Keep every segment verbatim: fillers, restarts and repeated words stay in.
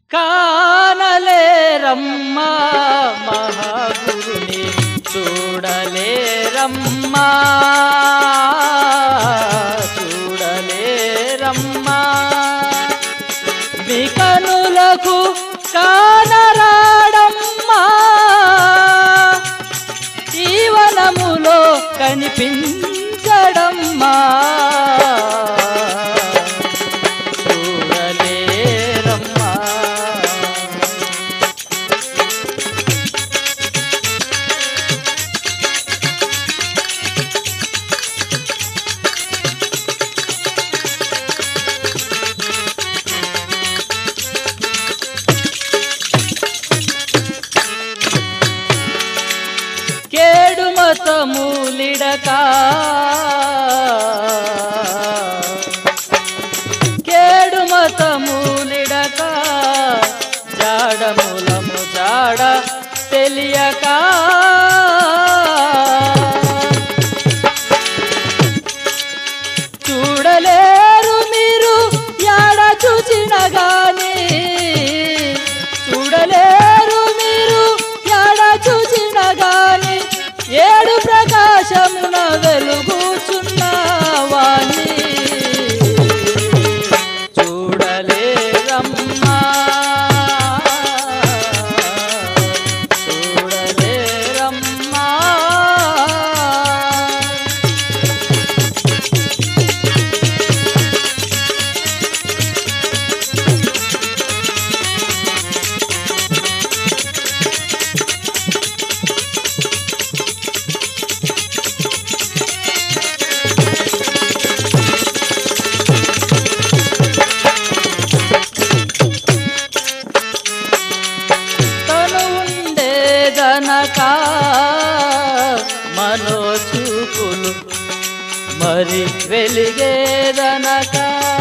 కానలేరమ్మా మహాగురుని చూడలేరమ్మా చూడలేరమ్మా మీ కనులకు కానరాడమ్మా జీవనములో కనిపించడమ్మా చూడలేరమ్మా కేడు మతమూలిడక కేడు మతమూలిడక జాడమూలము జాడ తెలియక చూడలేరు మీరు యాడ చూచిన గాని చూడలేరు మీరు యాడ చూచిన గాని ఏడు ప్రకాశమున వెలుగుచున్నవాణి చూడలేరమ్మా చూడలేరమ్మా ఉండేదనక మనోచూపులు మరి వెలిగేదనక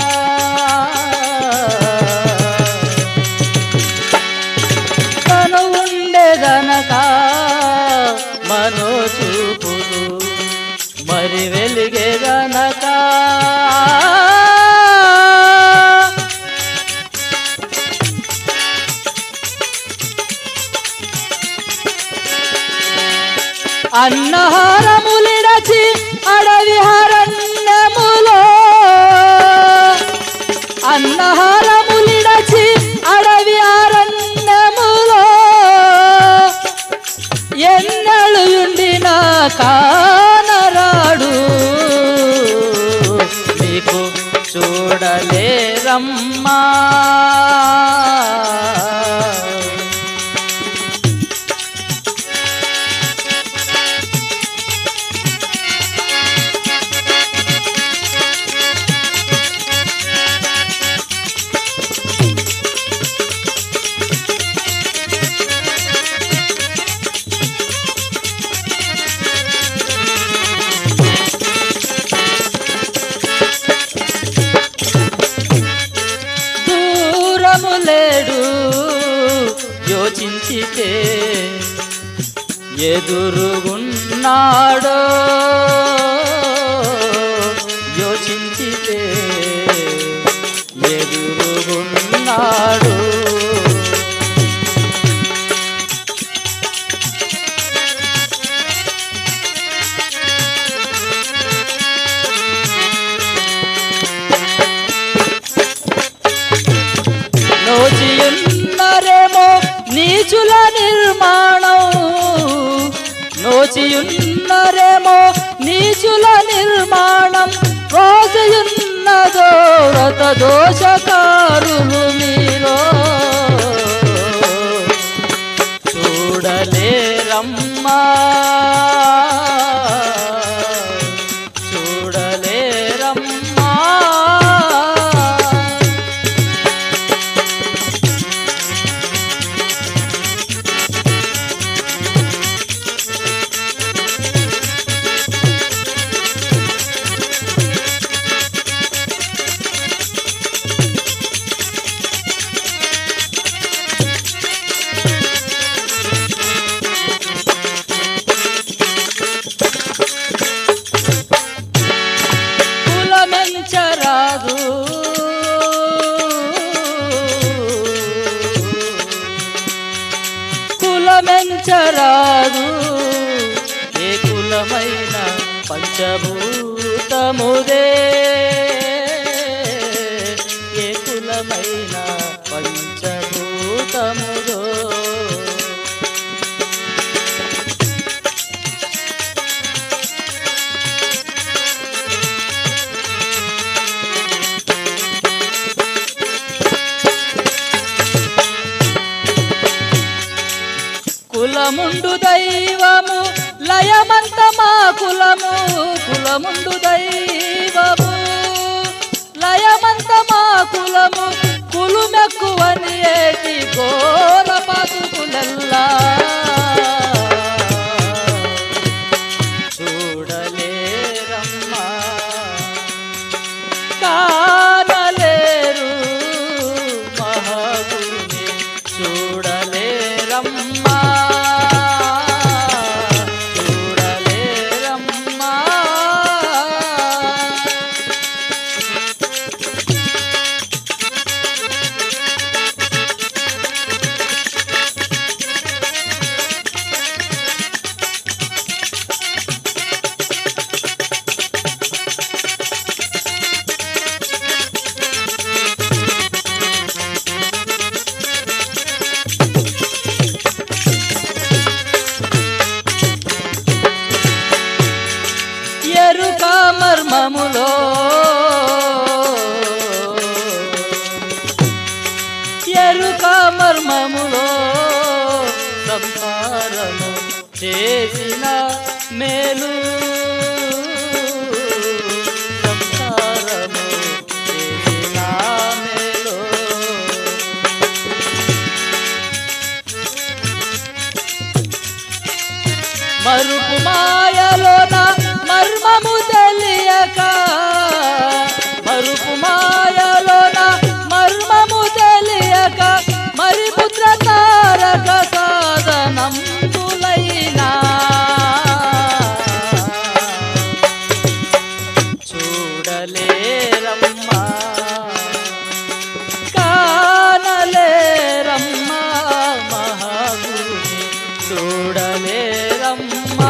తను ఉండేదనక మనోచూపులు మరి వెలిగేదనక అన్నహారములిడచి అడవి హరణ్యములో అన్నహారములిడచి అడవి అరణ్యములో ఎన్నెలు ఉండిన కానరాడు మీకు చూడలేరమ్మా లేడు యోచించితే ఎదురుగున్నాడో యోచించితే ఎదురుగున్నాడు నోచియున్నరేమో నీచుల నిర్మాణం నోచియున్నరేమో నీచుల నిర్మాణం రోజుయున్నదో వ్రత దోషకారులు మీరో చూడలేరమ్మా చూడలేరమ్మా కులమెంచరాదు ఏ కులమైన పంచభూతముదే ఏ కులమైన పంచభూతముదో కులముండు దైవము లయమంత మా కులము కులముండు దైవము లయమంత మా కులము కులుమెక్కువని ఏటి ఘోర బతుకులెల్లా చూడలేరమ్మా కానలేరు మహాగురుని చూడలేరమ్మా ఎరుక మర్మములో ఎరుక మర్మములో సంసారము చేసిన మేలు సంసారము చేసిన మేలు మరుపు మాయలోన మర్మము తెలియక మరుపు మాయలోన మర్మము తెలియక మరి పుత్ర తారక సాధనంబులైనా చూడలేరమ్మా కానలేరమ్మా మహాగురుని చూడలేరమ్మా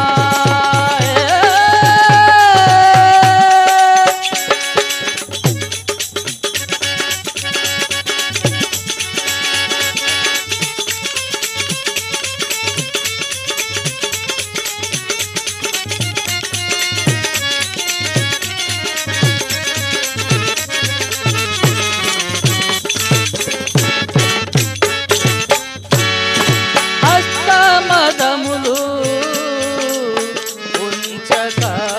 హస్తమదములు ఉంచక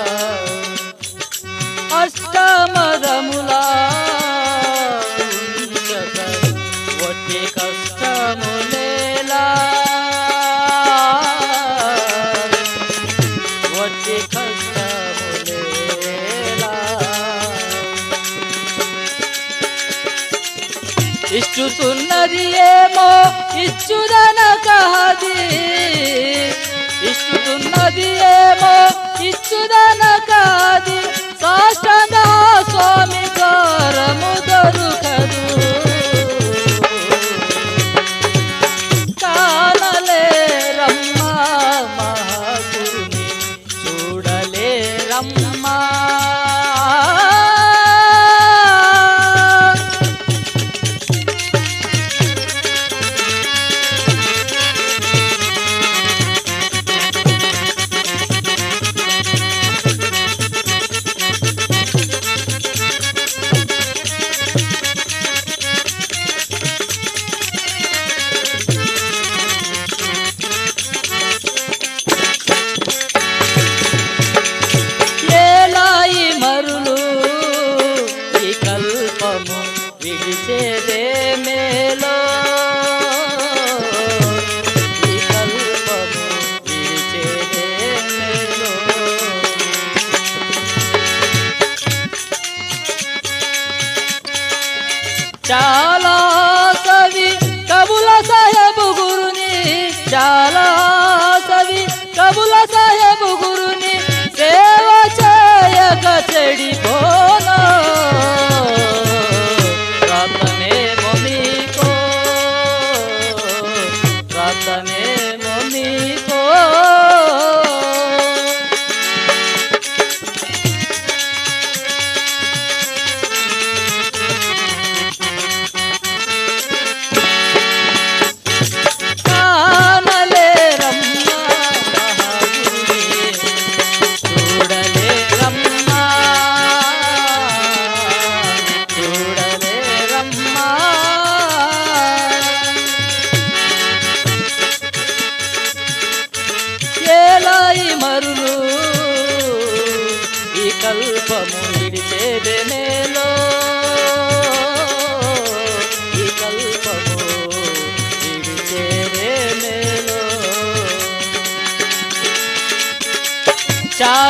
అష్టమదములా ఉంచక వట్టి కష్టములేలా వట్టి కష్టములేలా ఇష్టుతున్నది ఏమో ఇచ్చుదనకహది ఇష్టుతున్నది ఏమో ఇచ్చుదనకహది సాష్టాంగ స్వామి కారము దొరుకదు కానలేరమ్మా మహాగురుని చూడలేరమ్మా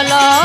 అలా